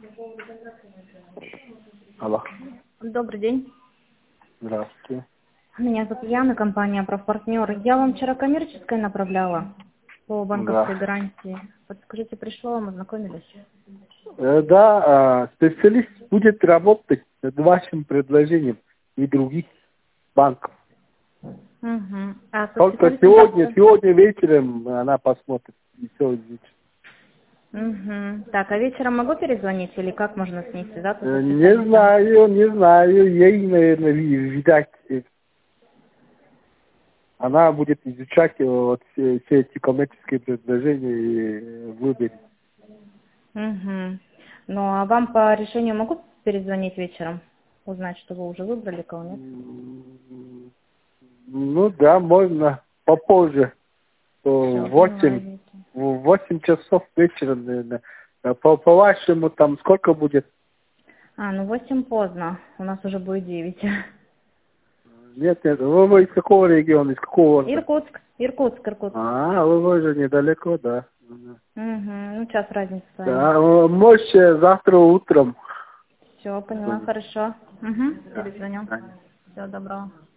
Алло. Добрый день. Здравствуйте. Меня зовут Яна, компания «Профпартнер». Я вам вчера коммерческое направляла по банковской Да. гарантии. Подскажите, пришло, вам ознакомились? Да, специалист будет работать над вашим предложением и других банков. Угу. А со Только специалистом сегодня вечером она посмотрит и все изучит. Угу. Так, а вечером могу перезвонить или как можно с ней связаться? Со Не специалистом? знаю, ей, наверное, видать. Она будет изучать вот все эти коммерческие предложения и выберет. Угу. Ну, а вам по решению могу перезвонить вечером? Узнать, что вы уже выбрали кого-нибудь? Ну да, можно попозже. Все, В поняла, 8, Витя. в 8 часов вечера, наверное. По-вашему, там сколько будет? Ну 8 поздно. У нас уже будет 9. Нет, вы из какого региона, из какого города? Иркутск. Вы же недалеко, да. Угу. Ну, час разницы с вами. Да, можете завтра утром. Все, поняла, Звонить. хорошо. Угу. Да, до Перезвоню. свидания. Всего доброго.